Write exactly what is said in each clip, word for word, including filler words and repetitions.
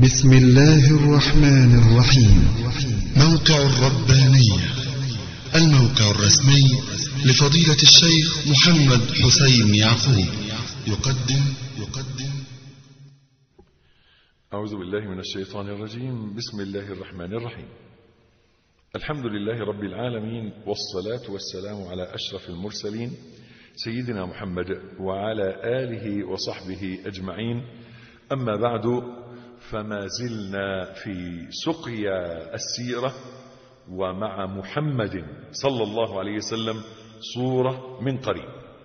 بسم الله الرحمن الرحيم. موقع الربانية، الموقع الرسمي لفضيلة الشيخ محمد حسين يعقوب، يقدم يقدم أعوذ بالله من الشيطان الرجيم. بسم الله الرحمن الرحيم. الحمد لله رب العالمين، والصلاة والسلام على أشرف المرسلين سيدنا محمد وعلى آله وصحبه أجمعين. أما بعد، فما زلنا في سقيا السيرة ومع محمد صلى الله عليه وسلم صورة من قريب.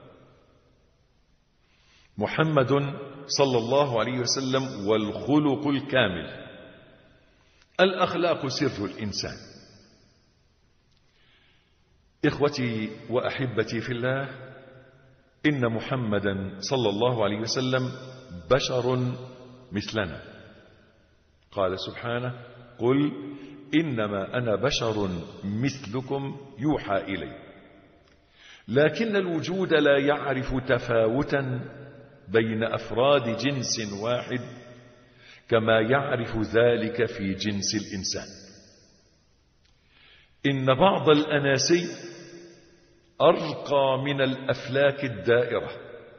محمد صلى الله عليه وسلم والخلق الكامل. الأخلاق سر الإنسان. إخوتي وأحبتي في الله، إن محمدا صلى الله عليه وسلم بشر مثلنا. قال سبحانه: قل إنما أنا بشر مثلكم يوحى إلي. لكن الوجود لا يعرف تفاوتا بين أفراد جنس واحد كما يعرف ذلك في جنس الإنسان. إن بعض الأناسي أرقى من الأفلاك الدائرة،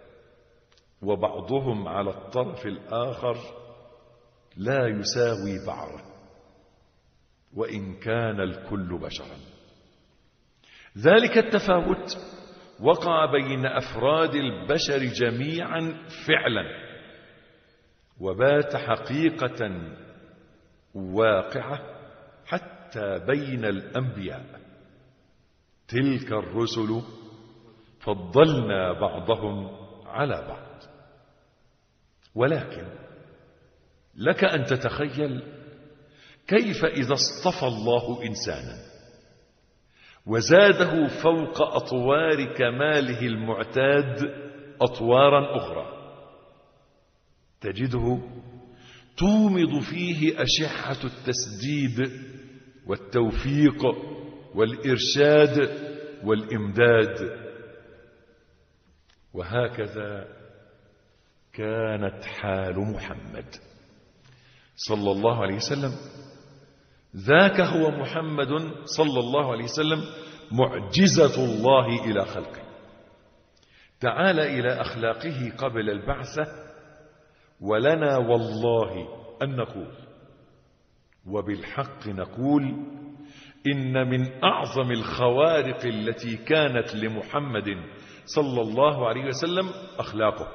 وبعضهم على الطرف الآخر لا يساوي بعضه، وإن كان الكل بشرا. ذلك التفاوت وقع بين أفراد البشر جميعا فعلا، وبات حقيقة واقعة حتى بين الأنبياء. تلك الرسل فضلنا بعضهم على بعض. ولكن لك أن تتخيل كيف إذا اصطفى الله إنسانا وزاده فوق أطوار كماله المعتاد أطوارا أخرى، تجده تومض فيه أشحة التسديد والتوفيق والإرشاد والإمداد. وهكذا كانت حال محمد صلى الله عليه وسلم. ذاك هو محمد صلى الله عليه وسلم، معجزة الله إلى خلقه. تعال إلى أخلاقه قبل البعثة، ولنا والله أن نقول، وبالحق نقول، إن من أعظم الخوارق التي كانت لمحمد صلى الله عليه وسلم أخلاقه.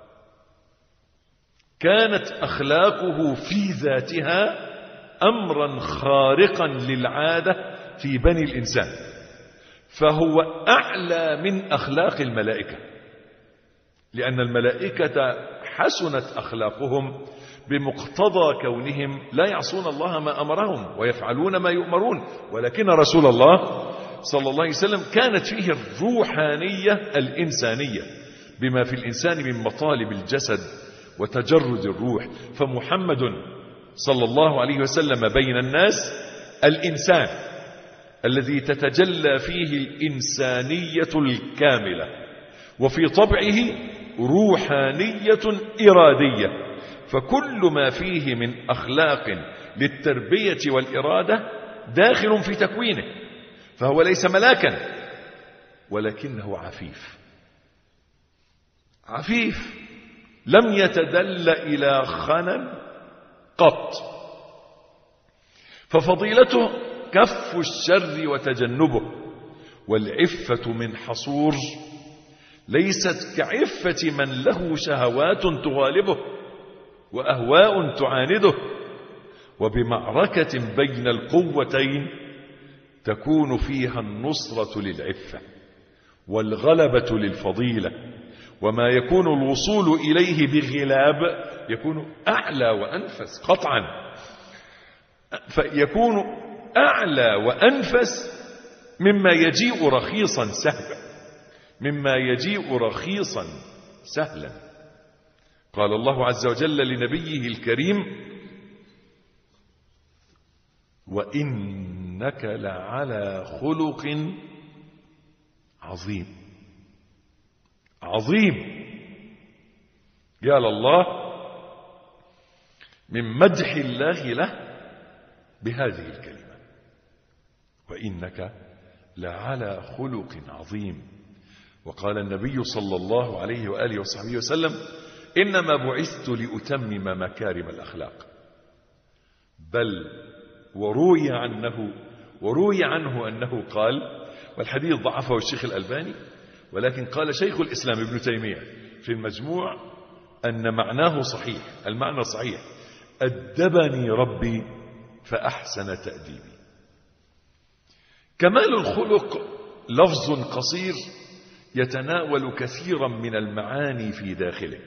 كانت أخلاقه في ذاتها أمرا خارقا للعادة في بني الإنسان، فهو أعلى من أخلاق الملائكة، لأن الملائكة حسنت أخلاقهم بمقتضى كونهم لا يعصون الله ما أمرهم ويفعلون ما يؤمرون. ولكن رسول الله صلى الله عليه وسلم كانت فيه الروحانية الإنسانية بما في الإنسان من مطالب الجسد وتجرد الروح. فمحمد صلى الله عليه وسلم بين الناس الإنسان الذي تتجلى فيه الإنسانية الكاملة، وفي طبعه روحانية إرادية. فكل ما فيه من أخلاق للتربية والإرادة داخل في تكوينه. فهو ليس ملاكا، ولكنه عفيف. عفيف لم يتدل إلى خنن قط. ففضيلته كف الشر وتجنبه، والعفة من حصور ليست كعفة من له شهوات تغالبه وأهواء تعانده. وبمعركة بين القوتين تكون فيها النصرة للعفة والغلبة للفضيلة، وما يكون الوصول إليه بغلاب يكون أعلى وأنفس قطعا. فيكون أعلى وأنفس مما يجيء رخيصا سهلا مما يجيء رخيصا سهلا. قال الله عز وجل لنبيه الكريم: وإنك لعلى خلق عظيم. عظيم يا لله. من مدح الله له بهذه الكلمة: وإنك لعلى خلق عظيم. وقال النبي صلى الله عليه وآله وصحبه وسلم: إنما بعثت لأتمم مكارم الأخلاق. بل وروي عنه وروي عنه أنه قال، والحديث ضعفه الشيخ الألباني، ولكن قال شيخ الإسلام ابن تيمية في المجموع أن معناه صحيح، المعنى صحيح: أدبني ربي فأحسن تأديبي. كمال الخلق لفظ قصير يتناول كثيرا من المعاني في داخله.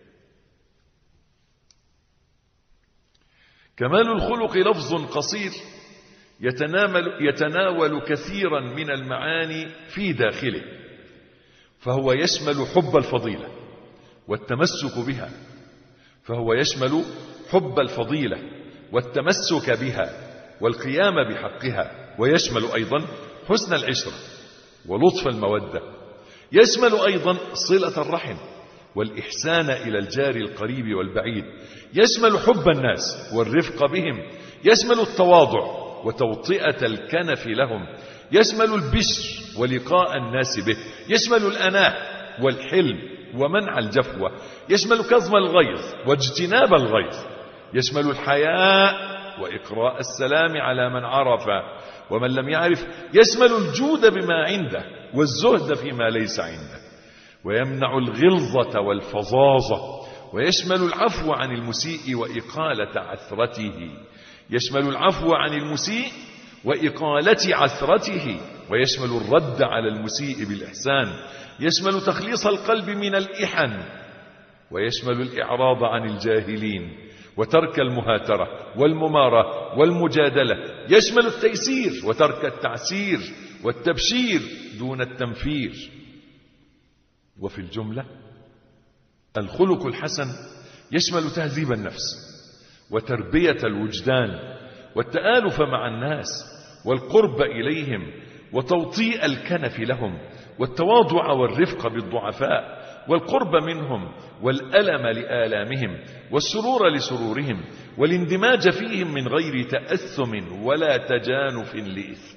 كمال الخلق لفظ قصير يتناول, يتناول كثيرا من المعاني في داخله، فهو يشمل حب الفضيلة والتمسك بها فهو يشمل حب الفضيلة والتمسك بها والقيام بحقها، ويشمل أيضا حسن العشرة ولطف المودة، يشمل أيضا صلة الرحم والإحسان إلى الجار القريب والبعيد، يشمل حب الناس والرفق بهم، يشمل التواضع وتوطئة الكنف لهم، يشمل البشر ولقاء الناس به، يشمل الأناة والحلم ومنع الجفوة، يشمل كظم الغيظ واجتناب الغيظ، يشمل الحياء وإقراء السلام على من عرف، ومن لم يعرف يشمل الجود بما عنده والزهد فيما ليس عنده، ويمنع الغلظة والفظاظة، ويشمل العفو عن المسيء وإقالة عثرته، يشمل العفو عن المسيء وإقالة عثرته، ويشمل الرد على المسيء بالإحسان، يشمل تخليص القلب من الإحن، ويشمل الإعراض عن الجاهلين وترك المهاترة والممارة والمجادلة، يشمل التيسير وترك التعسير والتبشير دون التنفير. وفي الجملة الخلق الحسن يشمل تهذيب النفس وتربية الوجدان والتآلف مع الناس والقرب إليهم وتوطيء الكنف لهم والتواضع والرفق بالضعفاء والقرب منهم والألم لآلامهم والسرور لسرورهم والاندماج فيهم من غير تأثم ولا تجانف لإثم.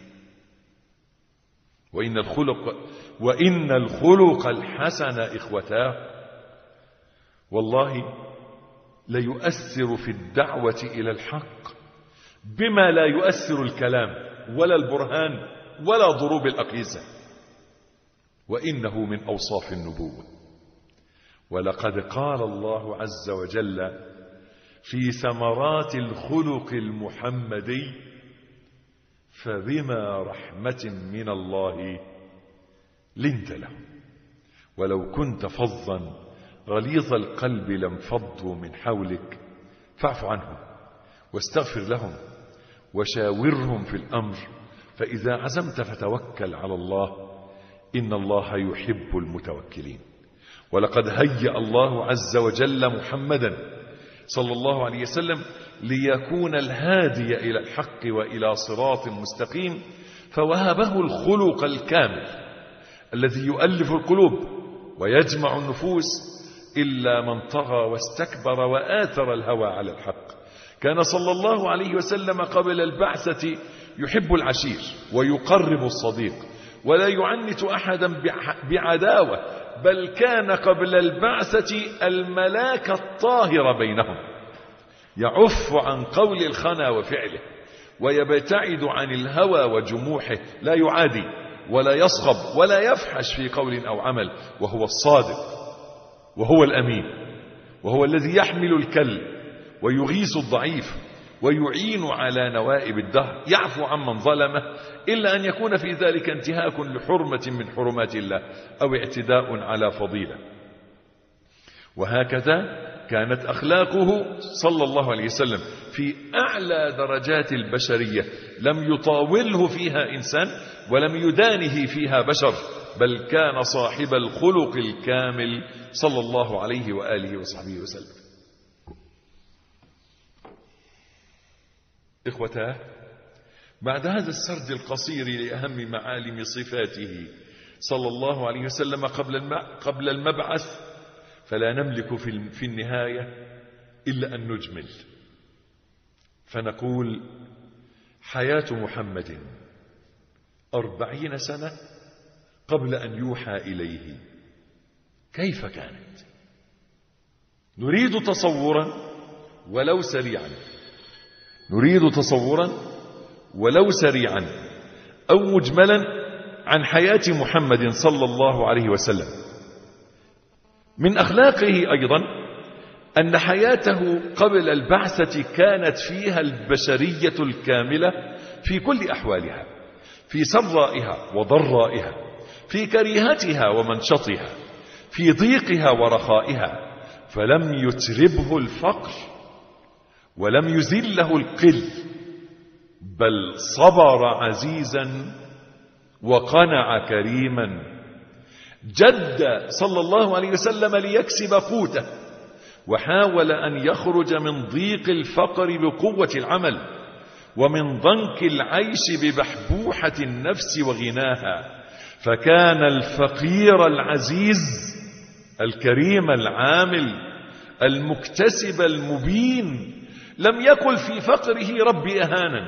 وإن الخلق وإن الخلق الحسن إخوتاه والله ليؤثر في الدعوة إلى الحق بما لا يؤثر الكلام ولا البرهان ولا ضروب الأقيسة، وإنه من أوصاف النبوة. ولقد قال الله عز وجل في ثمرات الخلق المحمدي: فبما رحمة من الله لنت لهم ولو كنت فظا غليظ القلب لانفضوا من حولك فاعف عنهم واستغفر لهم وشاورهم في الأمر فإذا عزمت فتوكل على الله إن الله يحب المتوكلين. ولقد هيأ الله عز وجل محمدا صلى الله عليه وسلم ليكون الهادي إلى الحق وإلى صراط مستقيم، فوهبه الخلق الكامل الذي يؤلف القلوب ويجمع النفوس إلا من طغى واستكبر وآثر الهوى على الحق. كان صلى الله عليه وسلم قبل البعثة يحب العشير ويقرب الصديق ولا يعنت أحدا بعداوة، بل كان قبل البعثة الملاك الطاهر بينهم، يعف عن قول الخنا وفعله ويبتعد عن الهوى وجموحه، لا يعادي ولا يصخب ولا يفحش في قول أو عمل، وهو الصادق وهو الأمين وهو الذي يحمل الكل ويغيث الضعيف ويعين على نوائب الدهر، يعفو عمن ظلمه إلا أن يكون في ذلك انتهاك لحرمة من حرمات الله أو اعتداء على فضيلة. وهكذا كانت أخلاقه صلى الله عليه وسلم في أعلى درجات البشرية، لم يطاوله فيها إنسان ولم يدانه فيها بشر، بل كان صاحب الخلق الكامل صلى الله عليه وآله وصحبه وسلم. إخوتاه، بعد هذا السرد القصير لأهم معالم صفاته صلى الله عليه وسلم قبل المبعث، فلا نملك في النهاية إلا أن نجمل فنقول حياة محمد أربعين سنة قبل أن يوحى إليه كيف كانت؟ نريد تصورا ولو سريعا نريد تصورا ولو سريعا أو مجملا عن حياة محمد صلى الله عليه وسلم. من أخلاقه أيضا أن حياته قبل البعثة كانت فيها البشرية الكاملة في كل أحوالها، في سرائها وضرائها، في كريهتها ومنشطها، في ضيقها ورخائها، فلم يتربه الفقر ولم يذله القل، بل صبر عزيزا وقنع كريما. جد صلى الله عليه وسلم ليكسب قوته، وحاول أن يخرج من ضيق الفقر بقوة العمل، ومن ضنك العيش ببحبوحة النفس وغناها، فكان الفقير العزيز الكريم العامل المكتسب المبين، لم يقل في فقره رب أهانا.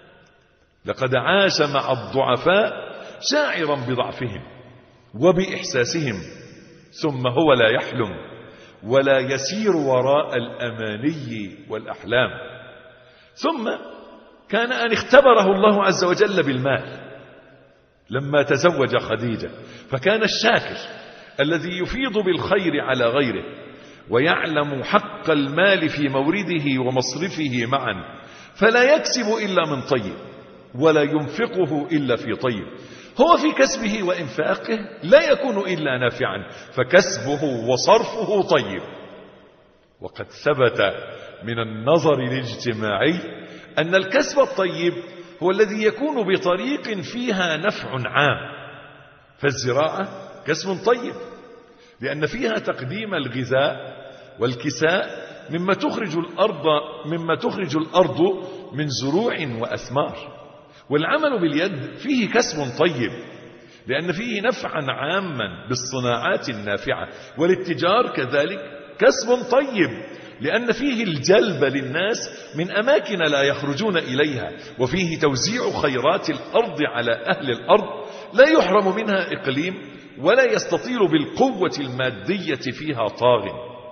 لقد عاش مع الضعفاء شاعرا بضعفهم وبإحساسهم، ثم هو لا يحلم ولا يسير وراء الأماني والأحلام. ثم كان أن اختبره الله عز وجل بالمال لما تزوج خديجة، فكان الشاكر الذي يفيض بالخير على غيره ويعلم حق المال في مورده ومصرفه معا، فلا يكسب إلا من طيب ولا ينفقه إلا في طيب. هو في كسبه وإنفاقه لا يكون إلا نافعا، فكسبه وصرفه طيب. وقد ثبت من النظر الاجتماعي أن الكسب الطيب هو الذي يكون بطريق فيها نفع عام، فالزراعة كسب طيب لأن فيها تقديم الغذاء والكساء مما تخرج الأرض مما تخرج الأرض من زروع وأثمار. والعمل باليد فيه كسب طيب لأن فيه نفعا عاما بالصناعات النافعة. والاتجار كذلك كسب طيب لأن فيه الجلب للناس من أماكن لا يخرجون إليها، وفيه توزيع خيرات الأرض على أهل الأرض لا يحرم منها إقليم ولا يستطيل بالقوة المادية فيها طاغ.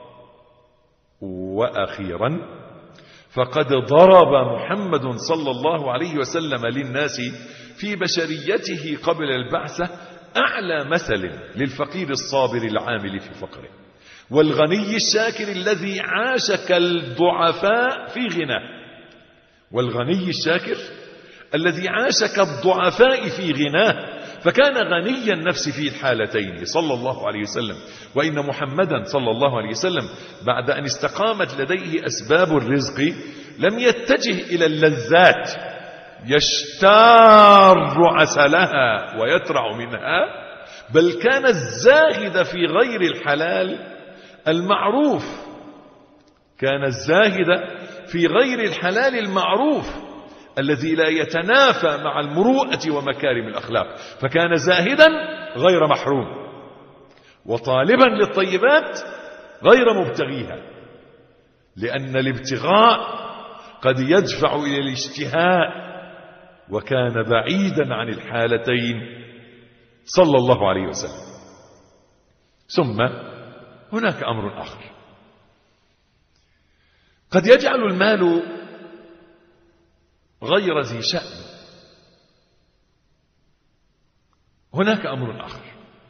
وأخيرا فقد ضرب محمد صلى الله عليه وسلم للناس في بشريته قبل البعثة أعلى مثل للفقير الصابر العامل في فقره، والغني الشاكر الذي عاش كالضعفاء في غناه. والغني الشاكر الذي عاش كالضعفاء في غناه، فكان غني النفس في الحالتين صلى الله عليه وسلم. وإن محمدا صلى الله عليه وسلم بعد أن استقامت لديه أسباب الرزق لم يتجه إلى اللذات يشتار عسلها ويترع منها، بل كان الزاهد في غير الحلال المعروف كان الزاهد في غير الحلال المعروف الذي لا يتنافى مع المروءة ومكارم الأخلاق. فكان زاهدا غير محروم، وطالبا للطيبات غير مبتغيها، لأن الابتغاء قد يدفع إلى الاشتهاء، وكان بعيدا عن الحالتين صلى الله عليه وسلم. ثم هناك أمر آخر قد يجعل المال غير ذي شأن. هناك أمر آخر،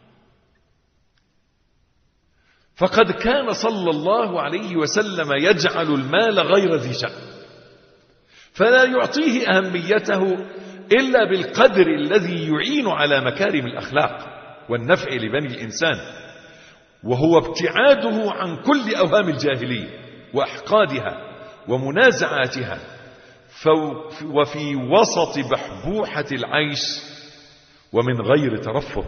فقد كان صلى الله عليه وسلم يجعل المال غير ذي شأن، فلا يعطيه أهميته إلا بالقدر الذي يعين على مكارم الأخلاق والنفع لبني الإنسان، وهو ابتعاده عن كل أوهام الجاهلية وأحقادها ومنازعاتها، وفي وسط بحبوحة العيش ومن غير ترفه.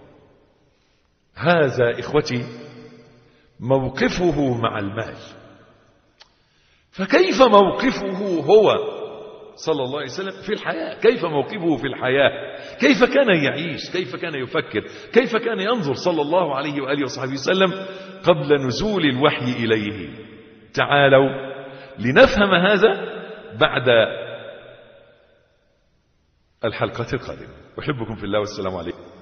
هذا إخوتي موقفه مع المال. فكيف موقفه هو صلى الله عليه وسلم في الحياة؟ كيف موقفه في الحياة؟ كيف كان يعيش؟ كيف كان يفكر؟ كيف كان ينظر صلى الله عليه وآله وصحبه وسلم قبل نزول الوحي إليه؟ تعالوا لنفهم هذا بعد الحلقة القادمة. أحبكم في الله والسلام عليكم.